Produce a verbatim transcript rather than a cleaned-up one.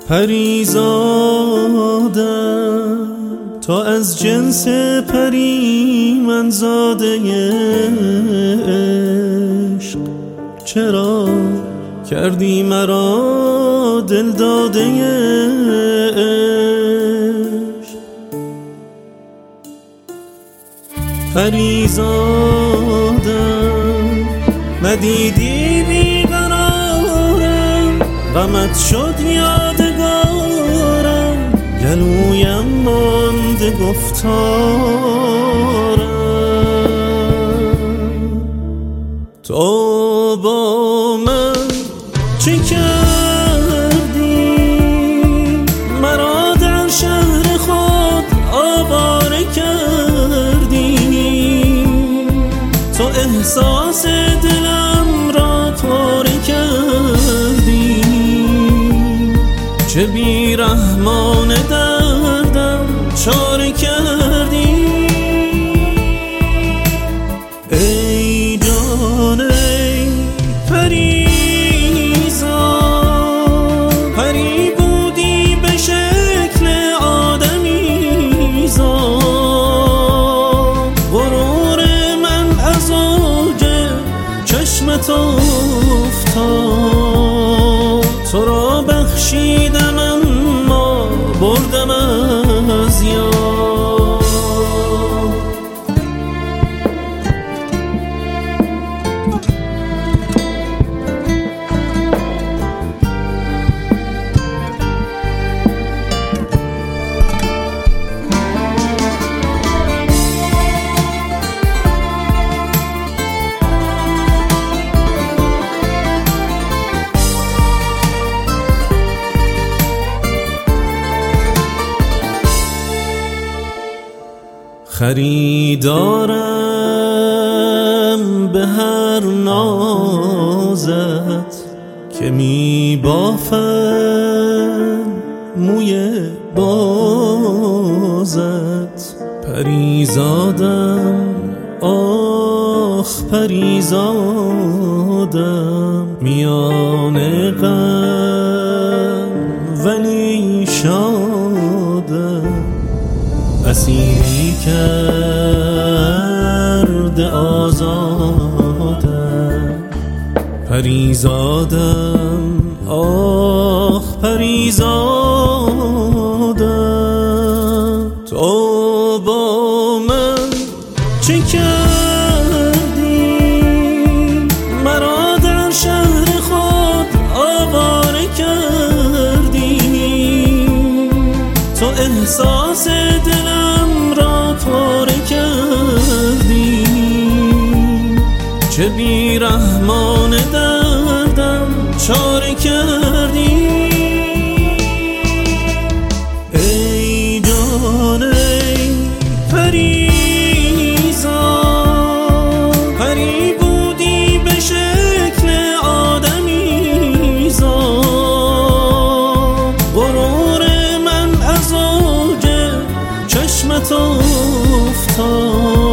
پریزادم تا از جنس پری من زاده عشق، چرا کردی مرا دل داده عشق؟ پریزادم ندیدی بیقرارم، غمت شد یادگارم، گلویم مانده گفتارم. تو با من چه کردی؟ مرا در شهر خود آواره کردی، تو احساس دلم را پاره کردی، چه بیرحمان دردم چاره کردی. ای جان ای پریزاد، پری بودی به شکل آدمیزاد، غرور من از اوج چشمت افتاد، تو را بخشیدم اما بردم از یاد. خریدارم به هر نازت که می بافم موی بازت. پریزادم آخ پریزادم، میان غم ولی شادم، اسیری کرده آزادم. پریزادم آخ پریزادم، تو با من چه کردی؟ مرا در شهر خود آواره کردی، تو احساس دلم را پاره کردی، چه بیرحمان دردم چاره کردی. ای جان ای پریزاد، پری بودی به شکل آدمیزاد، غرور من از اوج چشمت افتاد،